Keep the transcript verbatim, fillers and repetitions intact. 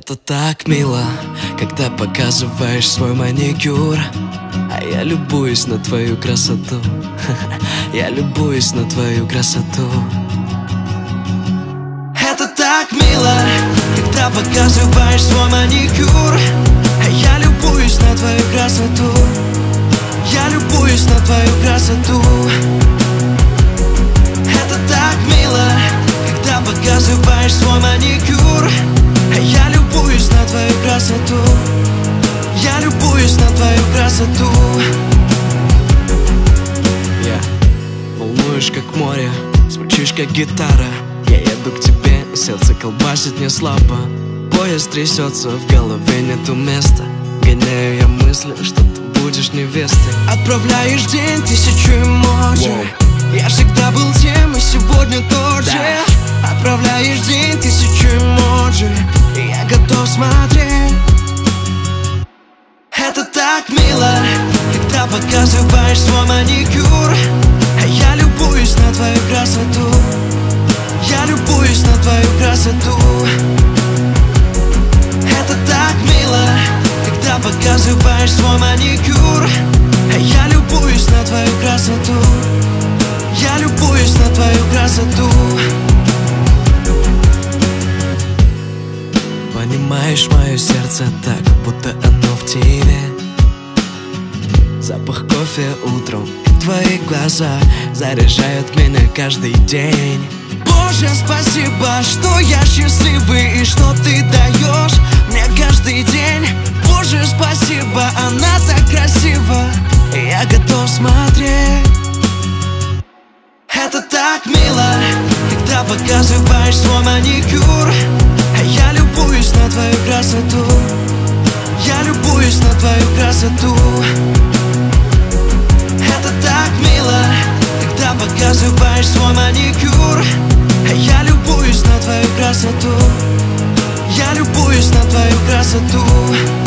Это так мило, когда показываешь свой маникюр, а я любуюсь на твою красоту. Я любуюсь на твою красоту. Это так мило, когда показываешь свой маникюр, а я любуюсь на твою красоту. Я любуюсь на твою красоту. Это так мило, когда показываешь свой маникюр, а я любуюсь на твою красоту. Я любуюсь на твою красоту. Я yeah. Волнуешь как море, звучишь как гитара. Я еду к тебе, сердце колбасит не слабо. Поезд трясется, в голове нету места. Гоняю я мысли, что ты будешь невестой. Отправляешь день тысячу эмоджи. Wow. Я всегда был тем, и сегодня тот же. Да. Отправляешь день тысячу эмоджи, и я готов смотреть. Это так мило, когда показываешь свой маникюр, а я любуюсь на твою красоту. Я любуюсь на твою красоту. Это так мило, когда показываешь свой маникюр, а я любуюсь на твою красоту. Я любуюсь на твою красоту. Понимаешь мое сердце так, будто оно в тебе. Запах кофе утром и твои глаза заряжают меня каждый день. Боже, спасибо, что я счастливый и что ты даешь мне каждый день. Боже, спасибо, она так красива, и я готов смотреть. Это так мило, когда показываешь свой маникюр, а я любуюсь на твою красоту. Я любуюсь на твою красоту. Это так мило, когда показываешь свой маникюр, а я любуюсь на твою красоту. Я любуюсь на твою красоту.